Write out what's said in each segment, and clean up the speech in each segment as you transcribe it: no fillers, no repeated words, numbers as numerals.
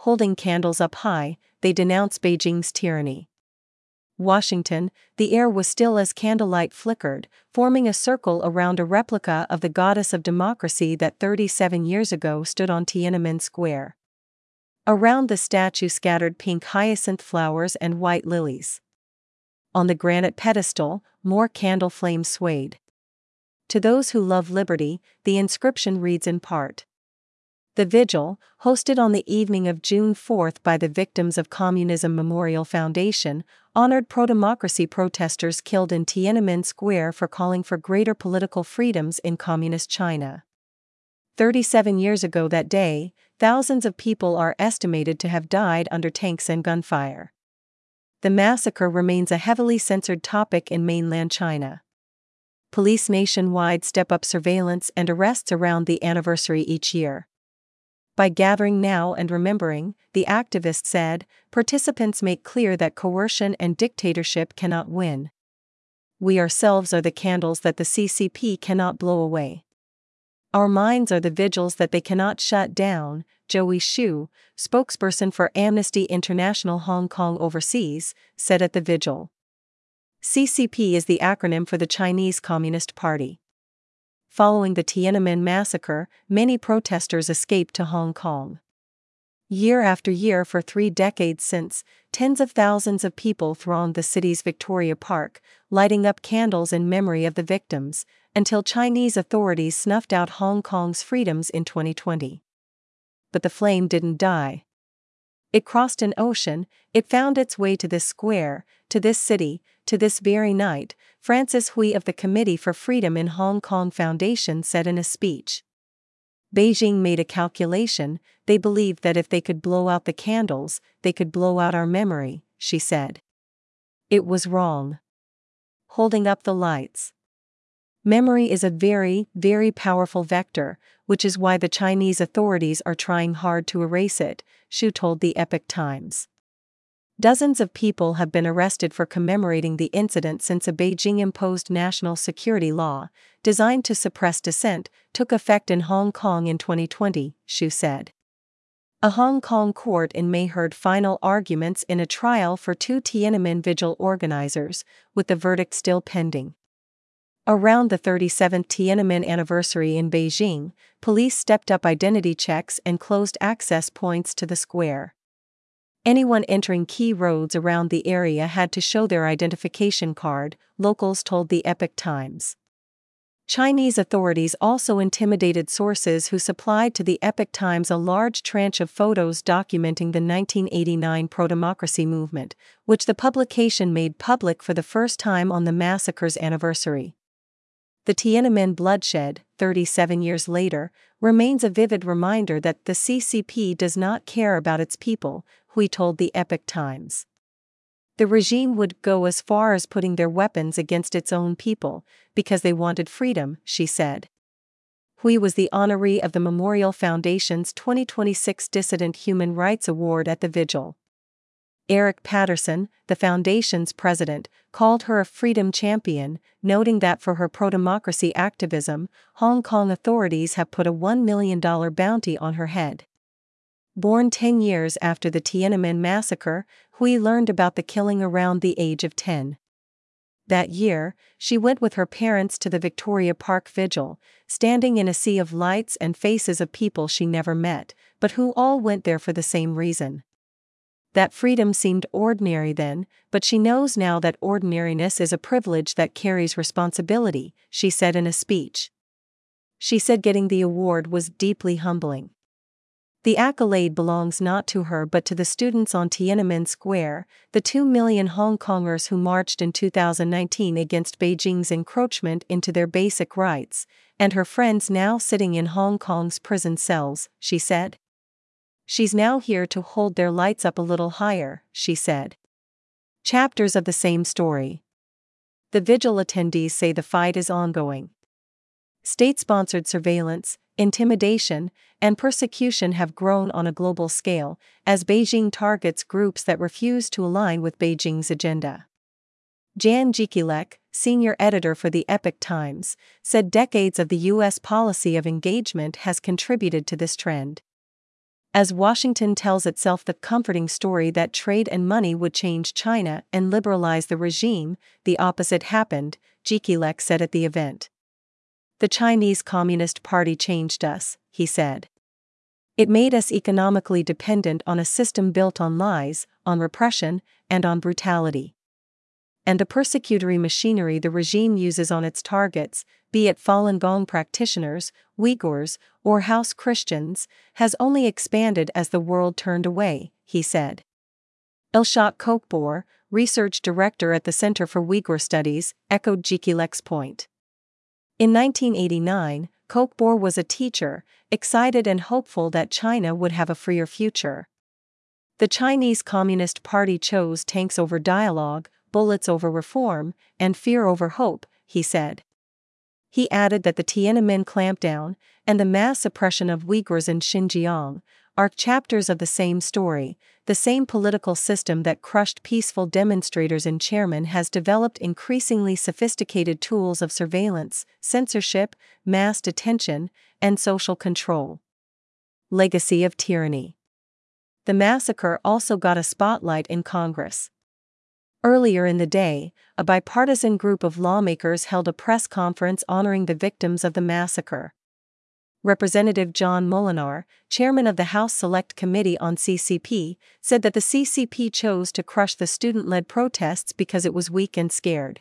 holding candles up high, they denounce Beijing's tyranny. Washington, the air was still as candlelight flickered, forming a circle around a replica of the goddess of democracy that 37 years ago stood on Tiananmen Square. Around the statue scattered pink hyacinth flowers and white lilies. On the granite pedestal, more candle flames swayed. To those who love liberty, the inscription reads in part. The vigil, hosted on the evening of June 4 by the Victims of Communism Memorial Foundation, honored pro-democracy protesters killed in Tiananmen Square for calling for greater political freedoms in Communist China. 37 years ago that day, thousands of people are estimated to have died under tanks and gunfire. The massacre remains a heavily censored topic in mainland China. Police nationwide step up surveillance and arrests around the anniversary each year. By gathering now and remembering, the activist said, participants make clear that coercion and dictatorship cannot win. We ourselves are the candles that the CCP cannot blow away. Our minds are the vigils that they cannot shut down, Joey Xu, spokesperson for Amnesty International Hong Kong Overseas, said at the vigil. CCP is the acronym for the Chinese Communist Party. Following the Tiananmen massacre, many protesters escaped to Hong Kong. Year after year for 3 decades since, tens of thousands of people thronged the city's Victoria Park, lighting up candles in memory of the victims, until Chinese authorities snuffed out Hong Kong's freedoms in 2020. But the flame didn't die. It crossed an ocean, it found its way to this square, to this city, to this very night, Francis Hui of the Committee for Freedom in Hong Kong Foundation said in a speech. Beijing made a calculation, they believed that if they could blow out the candles, they could blow out our memory, she said. It was wrong. Holding up the lights. Memory is a very, very powerful vector, which is why the Chinese authorities are trying hard to erase it, Xu told the Epoch Times. Dozens of people have been arrested for commemorating the incident since a Beijing-imposed national security law, designed to suppress dissent, took effect in Hong Kong in 2020, Xu said. A Hong Kong court in May heard final arguments in a trial for 2 Tiananmen vigil organizers, with the verdict still pending. Around the 37th Tiananmen anniversary in Beijing, police stepped up identity checks and closed access points to the square. Anyone entering key roads around the area had to show their identification card, locals told the Epoch Times. Chinese authorities also intimidated sources who supplied to the Epoch Times a large tranche of photos documenting the 1989 pro-democracy movement, which the publication made public for the first time on the massacre's anniversary. The Tiananmen bloodshed, 37 years later, remains a vivid reminder that the CCP does not care about its people, Hui told the Epoch Times. The regime would go as far as putting their weapons against its own people, because they wanted freedom, she said. Hui was the honoree of the Memorial Foundation's 2026 Dissident Human Rights Award at the vigil. Eric Patterson, the foundation's president, called her a freedom champion, noting that for her pro-democracy activism, Hong Kong authorities have put a $1 million bounty on her head. Born 10 years after the Tiananmen massacre, Hui learned about the killing around the age of 10. That year, she went with her parents to the Victoria Park vigil, standing in a sea of lights and faces of people she never met, but who all went there for the same reason. That freedom seemed ordinary then, but she knows now that ordinariness is a privilege that carries responsibility, she said in a speech. She said getting the award was deeply humbling. The accolade belongs not to her but to the students on Tiananmen Square, the 2 million Hong Kongers who marched in 2019 against Beijing's encroachment into their basic rights, and her friends now sitting in Hong Kong's prison cells, she said. She's now here to hold their lights up a little higher, she said. Chapters of the same story. The vigil attendees say the fight is ongoing. State-sponsored surveillance, intimidation, and persecution have grown on a global scale, as Beijing targets groups that refuse to align with Beijing's agenda. Jan Jekielek, senior editor for the Epoch Times, said decades of the U.S. policy of engagement has contributed to this trend. As Washington tells itself the comforting story that trade and money would change China and liberalize the regime, the opposite happened, Jikilek said at the event. The Chinese Communist Party changed us, he said. It made us economically dependent on a system built on lies, on repression, and on brutality. And the persecutory machinery the regime uses on its targets, be it Falun Gong practitioners, Uyghurs, or House Christians, has only expanded as the world turned away, he said. Ilshak Kokbor, research director at the Center for Uyghur Studies, echoed Jikilek's point. In 1989, Kokbor was a teacher, excited and hopeful that China would have a freer future. The Chinese Communist Party chose tanks over dialogue, bullets over reform, and fear over hope, he said. He added that the Tiananmen clampdown and the mass suppression of Uyghurs in Xinjiang are chapters of the same story. The same political system that crushed peaceful demonstrators in Xiamen has developed increasingly sophisticated tools of surveillance, censorship, mass detention, and social control. Legacy of tyranny. The massacre also got a spotlight in Congress. Earlier in the day, a bipartisan group of lawmakers held a press conference honoring the victims of the massacre. Representative John Molinar, chairman of the House Select Committee on CCP, said that the CCP chose to crush the student-led protests because it was weak and scared.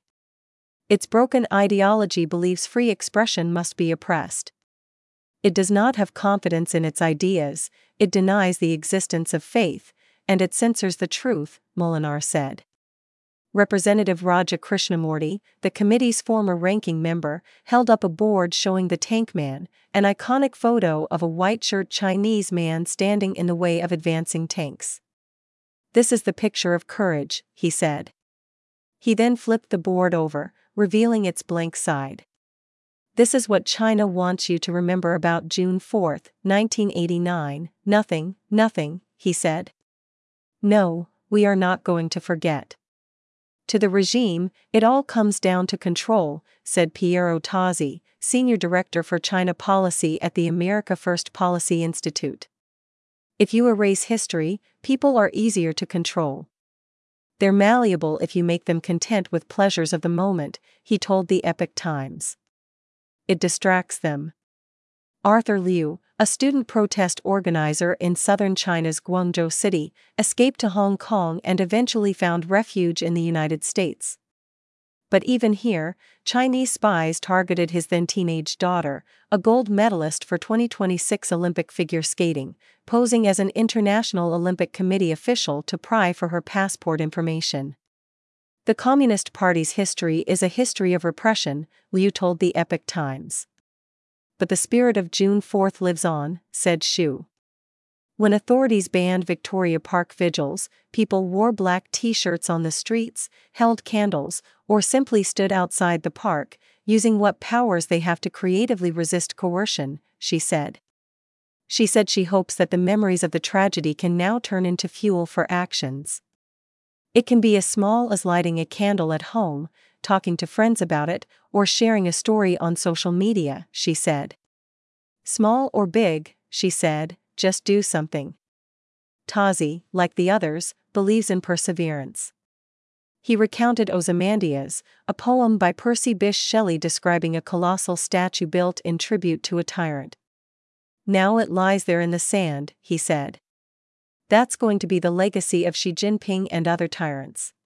Its broken ideology believes free expression must be oppressed. It does not have confidence in its ideas, it denies the existence of faith, and it censors the truth, Molinar said. Representative Raja Krishnamurti, the committee's former ranking member, held up a board showing the Tank Man, an iconic photo of a white-shirt Chinese man standing in the way of advancing tanks. "This is the picture of courage," he said. He then flipped the board over, revealing its blank side. "This is what China wants you to remember about June 4, 1989, nothing, nothing," he said. "No, we are not going to forget." To the regime, it all comes down to control, said Piero Tozzi, senior director for China policy at the America First Policy Institute. "If you erase history, people are easier to control. They're malleable if you make them content with pleasures of the moment," he told the Epoch Times. "It distracts them." Arthur Liu, a student protest organizer in southern China's Guangzhou city, escaped to Hong Kong and eventually found refuge in the United States. But even here, Chinese spies targeted his then-teenage daughter, a gold medalist for 2026 Olympic figure skating, posing as an International Olympic Committee official to pry for her passport information. "The Communist Party's history is a history of repression," Liu told the Epoch Times. "But the spirit of June 4 lives on," said Xu. When authorities banned Victoria Park vigils, people wore black t-shirts on the streets, held candles, or simply stood outside the park, using what powers they have to creatively resist coercion, she said. She said she hopes that the memories of the tragedy can now turn into fuel for actions. It can be as small as lighting a candle at home, talking to friends about it, or sharing a story on social media, she said. "Small or big," she said, "just do something." Tozzi, like the others, believes in perseverance. He recounted Ozymandias, a poem by Percy Bysshe Shelley describing a colossal statue built in tribute to a tyrant. "Now it lies there in the sand," he said. "That's going to be the legacy of Xi Jinping and other tyrants."